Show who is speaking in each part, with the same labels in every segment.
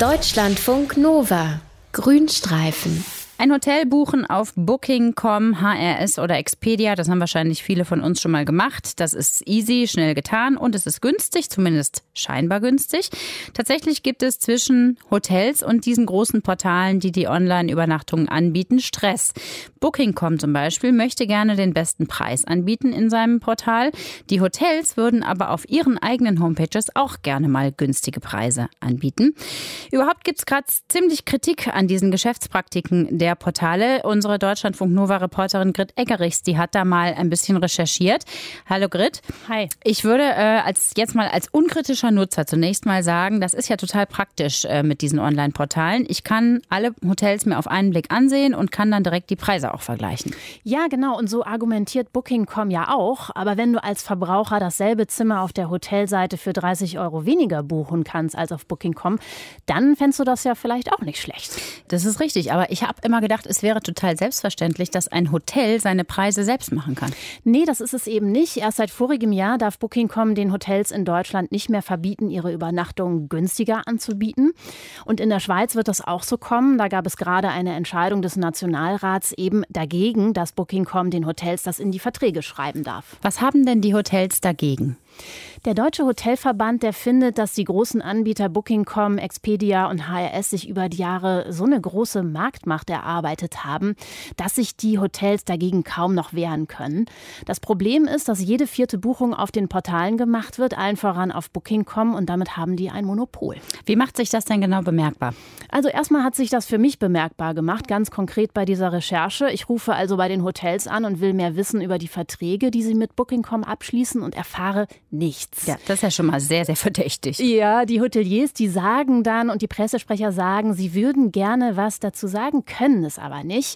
Speaker 1: Deutschlandfunk Nova. Grünstreifen.
Speaker 2: Ein Hotel buchen auf Booking.com, HRS oder Expedia, das haben wahrscheinlich viele von uns schon mal gemacht. Das ist easy, schnell getan und es ist günstig, zumindest scheinbar günstig. Tatsächlich gibt es zwischen Hotels und diesen großen Portalen, die die Online-Übernachtungen anbieten, Stress. Booking.com zum Beispiel möchte gerne den besten Preis anbieten in seinem Portal. Die Hotels würden aber auf ihren eigenen Homepages auch gerne mal günstige Preise anbieten. Überhaupt gibt es gerade ziemlich Kritik an diesen Geschäftspraktiken der Portale. Unsere Deutschlandfunk-Nova-Reporterin Grit Eggerichs, die hat da mal ein bisschen recherchiert. Hallo Grit.
Speaker 3: Hi.
Speaker 2: Ich würde als unkritischer Nutzer zunächst mal sagen, das ist ja total praktisch mit diesen Online-Portalen. Ich kann alle Hotels mir auf einen Blick ansehen und kann dann direkt die Preise auch vergleichen.
Speaker 3: Ja, genau. Und so argumentiert Booking.com ja auch. Aber wenn du als Verbraucher dasselbe Zimmer auf der Hotelseite für 30 € weniger buchen kannst als auf Booking.com, dann fändest du das ja vielleicht auch nicht schlecht.
Speaker 2: Das ist richtig. Aber ich habe immer gedacht, es wäre total selbstverständlich, dass ein Hotel seine Preise selbst machen kann.
Speaker 3: Nee, das ist es eben nicht. Erst seit vorigem Jahr darf Booking.com den Hotels in Deutschland nicht mehr verbieten, ihre Übernachtungen günstiger anzubieten. Und in der Schweiz wird das auch so kommen. Da gab es gerade eine Entscheidung des Nationalrats eben dagegen, dass Booking.com den Hotels das in die Verträge schreiben darf.
Speaker 2: Was haben denn die Hotels dagegen?
Speaker 3: Der Deutsche Hotelverband, der findet, dass die großen Anbieter Booking.com, Expedia und HRS sich über die Jahre so eine große Marktmacht erarbeitet haben, dass sich die Hotels dagegen kaum noch wehren können. Das Problem ist, dass jede 4. Buchung auf den Portalen gemacht wird, allen voran auf Booking.com, und damit haben die ein Monopol.
Speaker 2: Wie macht sich das denn genau bemerkbar?
Speaker 3: Also erstmal hat sich das für mich bemerkbar gemacht, ganz konkret bei dieser Recherche. Ich rufe also bei den Hotels an und will mehr wissen über die Verträge, die sie mit Booking.com abschließen, und erfahre nichts.
Speaker 2: Ja, das ist ja schon mal sehr, sehr verdächtig.
Speaker 3: Ja, die Hoteliers, die sagen dann, und die Pressesprecher sagen, sie würden gerne was dazu sagen, können es aber nicht.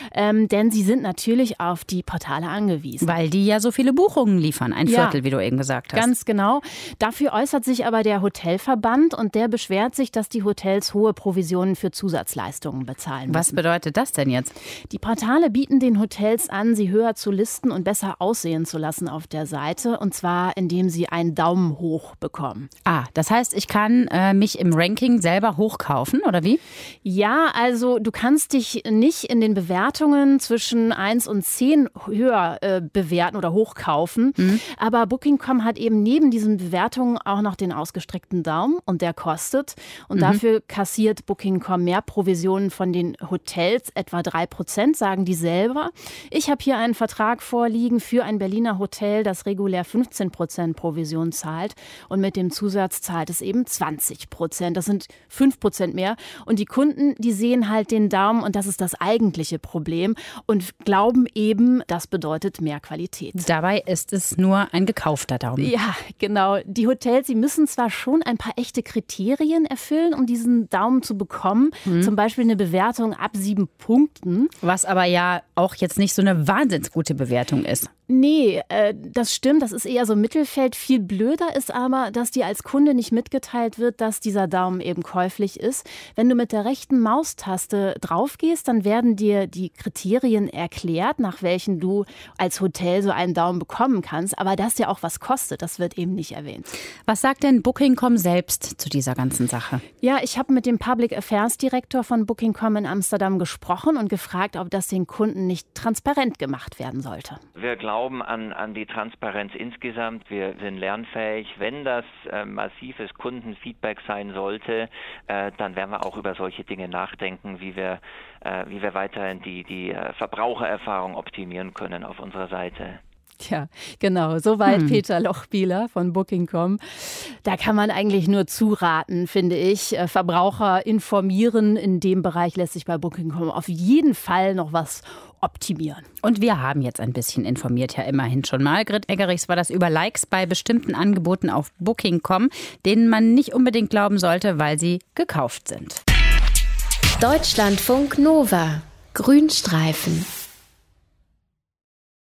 Speaker 3: Denn sie sind natürlich auf die Portale angewiesen.
Speaker 2: Weil die ja so viele Buchungen liefern, ein Viertel, wie du eben gesagt hast.
Speaker 3: Ganz genau. Dafür äußert sich aber der Hotelverband, und der beschwert sich, dass die Hotels hohe Provisionen für Zusatzleistungen bezahlen müssen.
Speaker 2: Was bedeutet das denn jetzt?
Speaker 3: Die Portale bieten den Hotels an, sie höher zu listen und besser aussehen zu lassen auf der Seite, und zwar indem sie einen Daumen hoch bekommen.
Speaker 2: Das heißt, ich kann mich im Ranking selber hochkaufen, oder wie?
Speaker 3: Ja, also du kannst dich nicht in den Bewertungen zwischen 1 und 10 höher bewerten oder hochkaufen. Aber Booking.com hat eben neben diesen Bewertungen auch noch den ausgestreckten Daumen, und der kostet. Und dafür kassiert Booking.com mehr Provisionen von den Hotels, etwa 3%, sagen die selber. Ich habe hier einen Vertrag vorliegen für ein Berliner Hotel, das regulär 15% Provision zahlt, und mit dem Zusatz zahlt es eben 20%. Das sind 5% mehr. Und die Kunden, die sehen halt den Daumen, und das ist das eigentliche Problem, und glauben eben, das bedeutet mehr Qualität.
Speaker 2: Dabei ist es nur ein gekaufter Daumen.
Speaker 3: Ja, genau. Die Hotels, sie müssen zwar schon ein paar echte Kriterien erfüllen, um diesen Daumen zu bekommen. Zum Beispiel eine Bewertung ab 7 Punkten.
Speaker 2: Was aber ja auch jetzt nicht so eine wahnsinnig gute Bewertung ist.
Speaker 3: Nee, das stimmt, das ist eher so Mittelfeld. Viel blöder ist aber, dass dir als Kunde nicht mitgeteilt wird, dass dieser Daumen eben käuflich ist. Wenn du mit der rechten Maustaste draufgehst, dann werden dir die Kriterien erklärt, nach welchen du als Hotel so einen Daumen bekommen kannst. Aber das ja auch was kostet, das wird eben nicht erwähnt.
Speaker 2: Was sagt denn Booking.com selbst zu dieser ganzen Sache?
Speaker 3: Ja, ich habe mit dem Public Affairs Direktor von Booking.com in Amsterdam gesprochen und gefragt, ob das den Kunden nicht transparent gemacht werden sollte.
Speaker 4: Wir glauben an die Transparenz insgesamt. Wir sind lernfähig. Wenn das massives Kundenfeedback sein sollte, dann werden wir auch über solche Dinge nachdenken, wie wir weiterhin die Verbrauchererfahrung optimieren können auf unserer Seite.
Speaker 3: Tja, genau. Soweit Peter Lochbieler von Booking.com. Da kann man eigentlich nur zuraten, finde ich. Verbraucher informieren. In dem Bereich lässt sich bei Booking.com auf jeden Fall noch was optimieren.
Speaker 2: Und wir haben jetzt ein bisschen informiert, ja immerhin schon mal. Grit Eggerichs war das über Likes bei bestimmten Angeboten auf Booking.com, denen man nicht unbedingt glauben sollte, weil sie gekauft sind.
Speaker 1: Deutschlandfunk Nova. Grünstreifen.